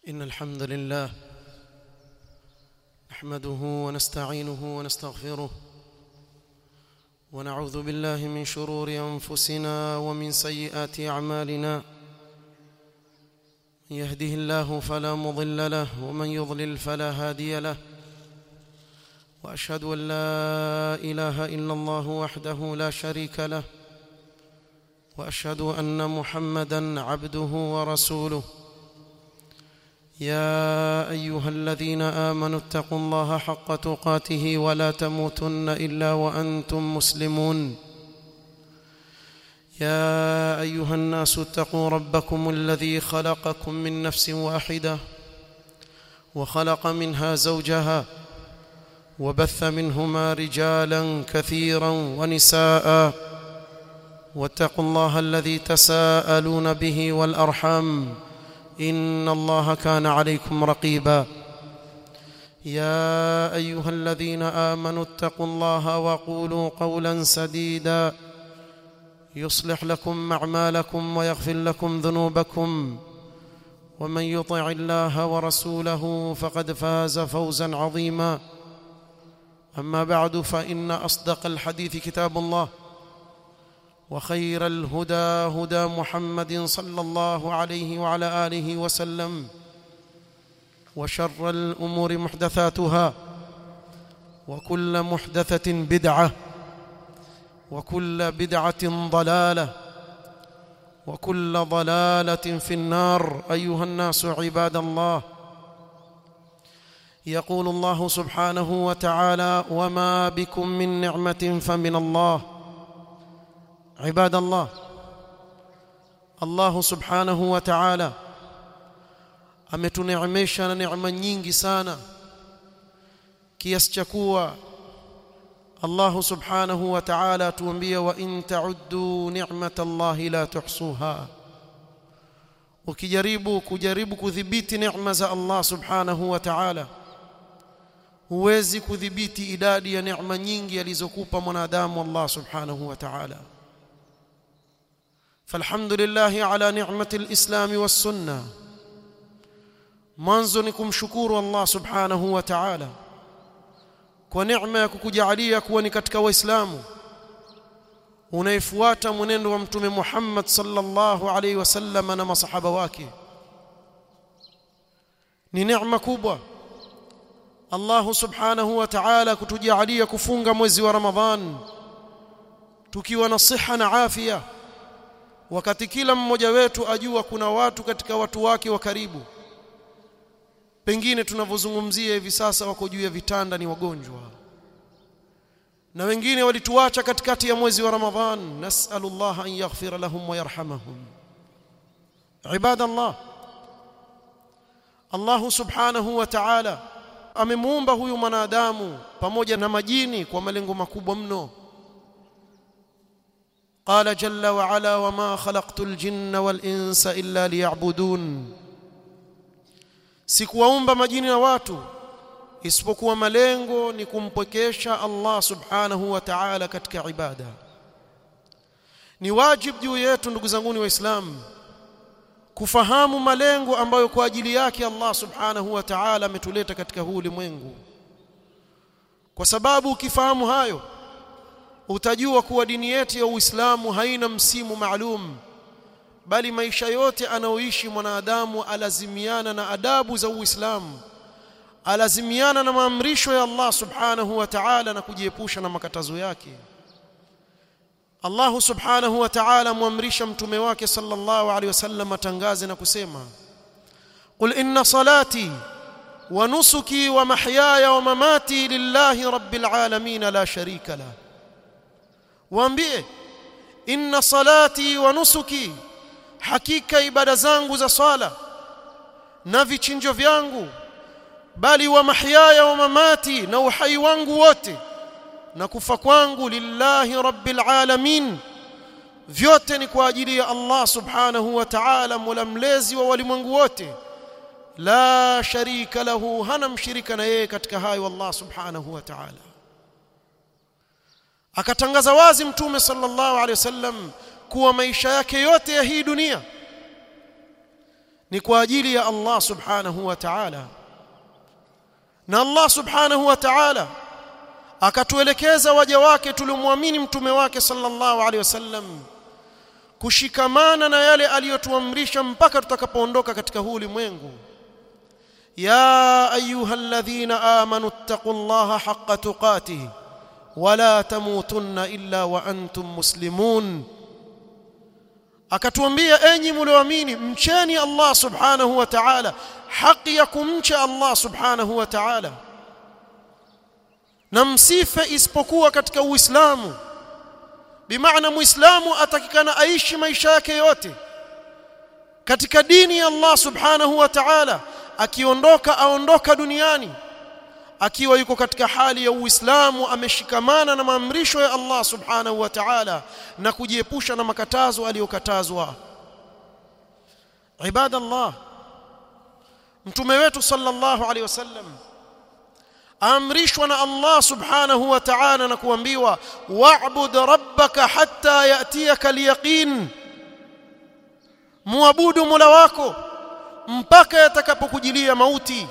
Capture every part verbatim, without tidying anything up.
إن الحمد لله نحمده ونستعينه ونستغفره ونعوذ بالله من شرور أنفسنا ومن سيئات أعمالنا. من يهده الله فلا مضل له ومن يضلل فلا هادي له، وأشهد أن لا إله إلا الله وحده لا شريك له، وأشهد أن محمدًا عبده ورسوله. يا أيها الذين آمنوا اتقوا الله حق تقاته ولا تموتن إلا وأنتم مسلمون. يا أيها الناس اتقوا ربكم الذي خلقكم من نفس واحدة وخلق منها زوجها وبث منهما رجالا كثيرا ونساء، واتقوا الله الذي تساءلون به والأرحام إن الله كان عليكم رقيبا. يا أيها الذين آمنوا اتقوا الله وقولوا قولا سديدا يصلح لكم أعمالكم ويغفر لكم ذنوبكم، ومن يطع الله ورسوله فقد فاز فوزا عظيما. أما بعد، فإن أصدق الحديث كتاب الله، وخير الهدى هدى محمد صلى الله عليه وعلى آله وسلم، وشر الأمور محدثاتها، وكل محدثة بدعة، وكل بدعة ضلالة، وكل ضلالة في النار. أيها الناس عباد الله، يقول الله سبحانه وتعالى: وما بكم من نعمة فمن الله. عباد الله، Allah subhanahu wa ta'ala ametuneemesha na neema nyingi sana kiasi cha kuwa Allah subhanahu wa ta'ala atuambia: wa in ta'uddu ni'matallahi la tuhsuha. Ukijaribu kujaribu kudhibiti neema za Allah subhanahu wa ta'ala, huwezi kudhibiti idadi ya neema nyingi alizokupa mwanadamu Allah subhanahu wa ta'ala. فالحمد لله على نعمة الإسلام والسنة. mwanzo ni kumshukuru Allah subhanahu wa ta'ala kwa neema ya kukujalia kuwa ni katika waislamu unaifuata mwenendo wa mtume Muhammad sallallahu alaihi wasallam na masahaba wake. Ni neema kubwa Allah subhanahu wa ta'ala kutujalia kufunga mwezi wa Ramadhan tukiwa na siha na afya, wakati kila mmoja wetu ajua kuna watu katika watu wake wa karibu, pengine tunavyozungumzia hivi sasa, wako juu ya vitanda, ni wagonjwa, na wengine walituacha katikati ya mwezi wa Ramadhan. Nas'alullah an yaghfira lahum wa yarhamahum. Ibadallah, Allah subhanahu wa ta'ala amemuumba huyu mwanadamu pamoja na majini kwa malengo makubwa mno. قال جل وعلا: وما خلقت الجن والإنس إلا ليعبدون. sikuwaumba majini na watu isipokuwa malengo ni kumpwekesha Allah subhanahu wa ta'ala katika ibada. Ni wajibu juu yetu, ndugu zangu waislamu, kufahamu malengo ambayo kwa ajili yake Allah subhanahu wa ta'ala ametuleta katika huu ulimwengu, kwa sababu ukifahamu hayo utajua kuwa dini yetu ya Uislamu haina msimu maalum, bali maisha yote anaoishi mwanadamu alazimiana na adabu za Uislamu, alazimiana na maamrisho ya Allah subhanahu wa ta'ala na kujiepusha na makatazo yake. Allah subhanahu wa ta'ala muamrisha mtume wake sallallahu alaihi wasallam atangaze na kusema: qul inna salati wa nusuki wa mahyaya wa mamati lillahi rabbil alamin la sharika la. Waambie, inna salati wa nusuki, hakika ibada zangu za swala na vichinjo vyangu, bali wa mahyaya wa mamati, na uhai wangu wote na kufa kwangu, lillahi rabbil alamin, vyote ni kwa ajili ya Allah subhanahu wa ta'ala, mola mlezi wa walimwengu wote. La sharika lahu, hana mshirika na yeye katika hayo Allah subhanahu wa ta'ala. Akatangaza wazi mtume sallallahu alaihi wasallam kuwa maisha yake yote ya hii dunia ni kwa ajili ya Allah subhanahu wa ta'ala. Na Allah subhanahu wa ta'ala akatuelekeza waja wake tuliomwamini mtume wake sallallahu alaihi wasallam kushikamana na yale aliyotuamrisha mpaka tutakapoondoka katika huu ulimwengu. Ya ayyuhalladhina amanu ittaqullaha haqqa tuqatih wala tamutunna illa wa antum muslimun. Akatuambia, enyi mlioamini, mcheni Allah subhanahu wa ta'ala, haki ya kumcha Allah subhanahu wa ta'ala, na msife isipokuwa katika Uislamu. Bimaana muislamu atakikana aishi maisha yake yote katika dini ya Allah subhanahu wa ta'ala, akiondoka aondoka duniani akiwa yuko katika hali ya Uislamu, ameshikamana na maamrisho ya Allah subhanahu wa ta'ala na kujiepusha na makatazo aliyokatazwa. Ibadallah, mtume wetu sallallahu alaihi wasallam amrishwa na Allah subhanahu wa ta'ala na kuambiwa, wa'bud rabbaka hatta ya'tiyaka al-yaqin, muabudu Mola wako mpaka yatakapokujilia mauti.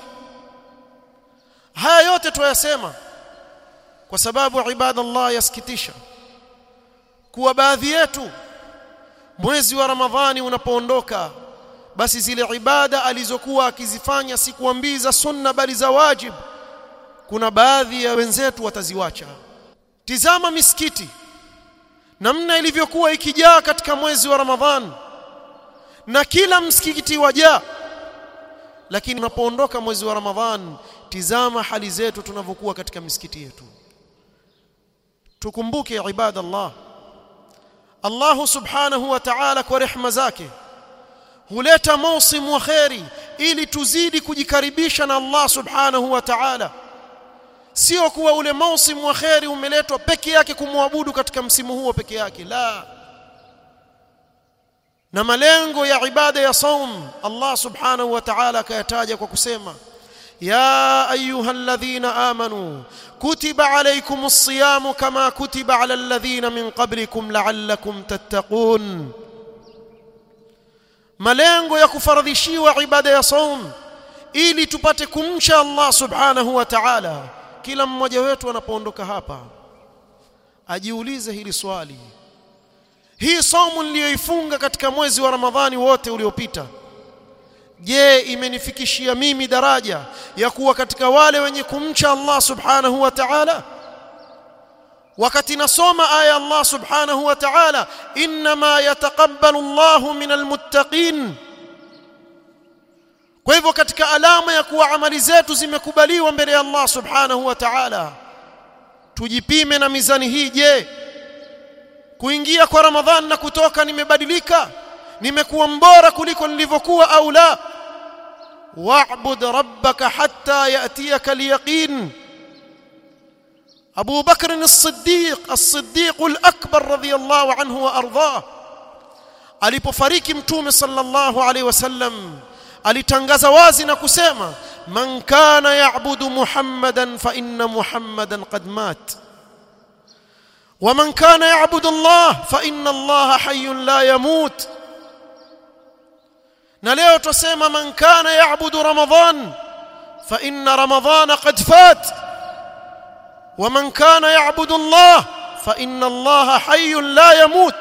Haya yote tuyasema kwa sababu ibadallah, yasikitisha kuwa baadhi yetu mwezi wa Ramadhani unapoondoka, basi zile ibada alizokuwa akizifanya si kuambii za sunna bali za wajib, kuna baadhi ya wenzetu wataziwacha. Tizama misikiti namna ilivyokuwa ikijaa katika mwezi wa Ramadhani, na kila msikiti wajaa, lakini unapoondoka mwezi wa Ramadhani, tizama hali zetu tunavyokuwa katika misikiti yetu. Tukumbuke ibadallah, Allah subhanahu wa ta'ala kwa rehema zake huleta mausimu wa khairi ili tuzidi kujikaribisha na Allah subhanahu wa ta'ala. Sio kuwa ule mausimu wa khairi umeletwa peke yake kumwabudu katika msimu huo peke yake, la. Na malengo ya ibada ya saum Allah subhanahu wa ta'ala akayataja kwa kusema, ya ayyuhalladhina amanu kutiba alaykumus siyamu kama kutiba alal ladhina min qablikum la'allakum tattaqun. Malengo ya kufaradhishiwa ibada ya saum ili tupate kumcha Allah subhanahu wa ta'ala. Kila mmoja wetu anapoondoka hapa ajiulize hili swali: hii saumu niliyoifunga katika mwezi wa Ramadhani wote uliopita, je, imenifikishia mimi daraja ya kuwa katika wale wenye kumcha Allah subhanahu wa ta'ala? Wakati nasoma aya Allah subhanahu wa ta'ala, inma yataqabbalu Allahu minal muttaqin. Kwa hivyo katika alama ya kuwa amali zetu zimekubaliwa mbele ya Allah subhanahu wa ta'ala, tujipime na mizani hii. Je, kuingia kwa Ramadhani na kutoka nimebadilika, nimekuwa mbora kuliko nilivyokuwa au la? Wa'bud rabbaka hatta ya'tiyaka al-yaqin. Abu Bakr as-Siddiq as-Siddiq al-Akbar radiyallahu anhu wa ardhah, alipofariki mtume sallallahu alayhi wasallam, alitangaza wazi na kusema, man kana ya'budu Muhammadan fa inna Muhammadan qad mat, wa man kana ya'budu Allah fa inna Allah hayyun la yamut. Na leo tusema man kana ya'budu Ramadhan fa inna Ramadhana qad fat, wa man kana ya'budu Allah fa inna Allah hayyun la yamut.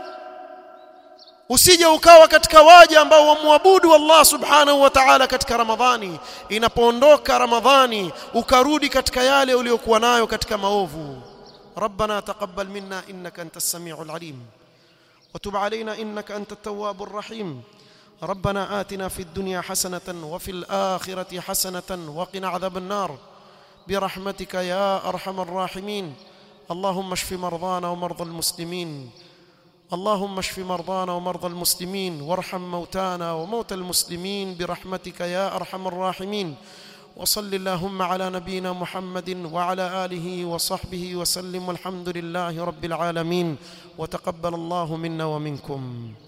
Usije ukawa katika waja ambao wamwabudu Allah subhanahu wa ta'ala katika Ramadhani, inapoondoka Ramadhani ukarudi katika yale uliyokuwa nayo katika maovu. ربنا تقبل منا إنك أنت السميع العليم وتب علينا إنك أنت التواب الرحيم. ربنا آتنا في الدنيا حسنة وفي الآخرة حسنة وقنا عذاب النار برحمتك يا أرحم الراحمين. اللهم اشف مرضانا ومرضى المسلمين، اللهم اشف مرضانا ومرضى المسلمين، وارحم موتانا وموتى المسلمين برحمتك يا أرحم الراحمين. وصل اللهم على نبينا محمد وعلى آله وصحبه وسلم، والحمد لله رب العالمين، وتقبل الله منا ومنكم.